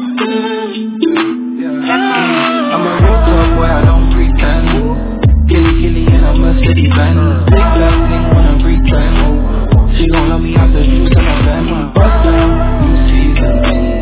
I'm a real tough boy, I don't pretend. Killy in a Mercedes Benz. Big black thing when I'm pretend. She gon' love me after juice and a Benz. Bust down, new season.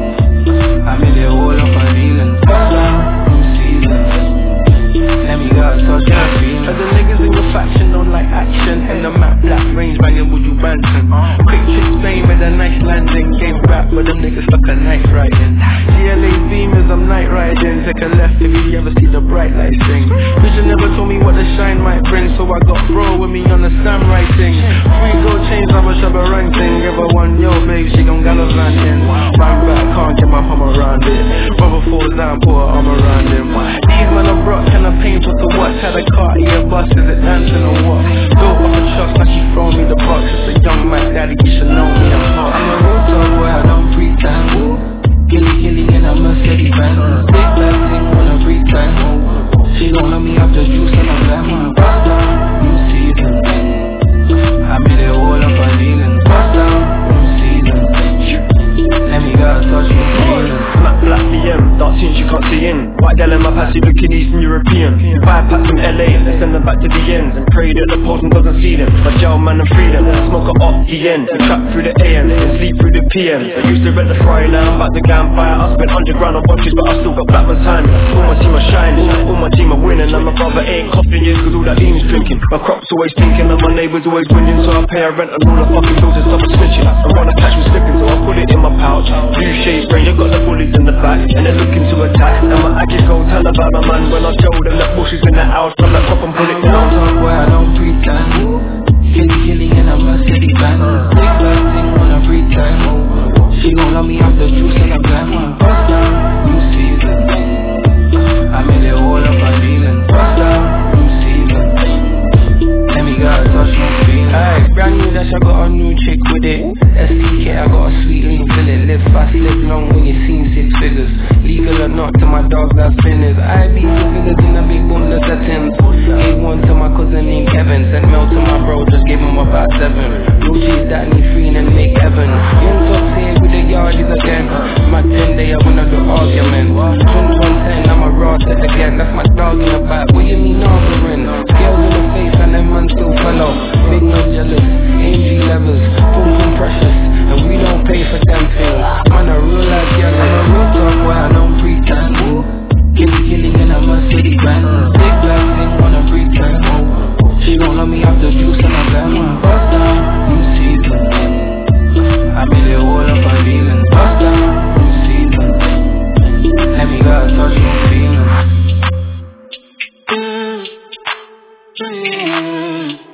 I made it all up on kneeling. Bust down, new season. Let me go, touch my feelings. As the niggas in your faction don't like action. In the map, black range banging with you ranting. Quick trick Spain with a nice landing. Game rap, but them niggas stuck a night riding. GLA beamers, I'm night riding. Take a left if you ever see the bright lights sing. Vision never told me what the shine might bring, so I got bro with me on the stand writing. Free gold chains, I'm a shabba ranking. Give her one, yo babe, she gon' gallivanting. Run back, can't get my hum around it. Brother falls down, put her arm around him. These men are brought kind of painful to watch. Had a car, yeah, bus, is it dancing or what? Built off a trust, now she throw me the box. It's a young Mac daddy, you should know me, I'm hot. I'm a real tough boy, I don't pretend. Killy in a Mercedes Benz. Big black thing when I pretend. She gon' love me after juice and a lemon. Bust down, new season. I made it all up on kneeling. Bust down, new season. Let me go touch my feelings. Black BM, dark tunes you can't see in. White gal in my passy looking Eastern European. 5 packs from LA, they send them back to the ends. And pray that the postman doesn't see them. My jail man and freedom, smoke it off the end. Trap through the AM, and sleep through the PM. I used to rent the Friday, now I'm back to campfire. I spent 100 grand on watches, but I still got Blackman's time. All my team are shining, all my team are winning. And my brother ain't coughing yet, cause all that lean's drinking. My crop's always thinking, and my neighbours always winning. So I pay a rent and all the fucking bills and stop snitching. I wanna catch me slipping, so I put it in my pouch. Blue shades range, I got the bullies in the back, and they're looking to attack. And my aggies go tell about my man when I show them that bushes in the house. From that pop and pull it down. Tough boy, I don't pretend. Killy in a Mercedes Benz. Big black thing when I pretend. She gon' love me after juice and a lemon. Bust down, new season. I made it all up on kneeling. Bust down, new season. Let me go touch my feelings. Hey, brand new dash, I got a new chick with it. STK, I got a sweet lean fillet. Live fast, live long when you seen 6 figures. Legal or not to my dogs, that's spinners. I be 2 figures in a big boom, that's a Tim's. Gave one to my cousin named Kevin. Sent mail to my bro, just gave him about 7. Blue cheese that need free and make heaven. Young talks here with the yardies again. My 10 day, I wanna do argument. 2110, I'm a raw set again. That's my dog in the back. What you mean arguing? Scales in the face and them man still fellow. Big no jealous, AMG levels, boom precious. And we don't pay for them things. Man, a real life girl, I'm a real tough boy, I don't pretend. Killy in a Mercedes Benz. Big black thing when I pretend. She gon' love me after juice and a lemon. Bust down, new season. I made it all up on kneeling. Bust down, new season. Let me go touch my feelings.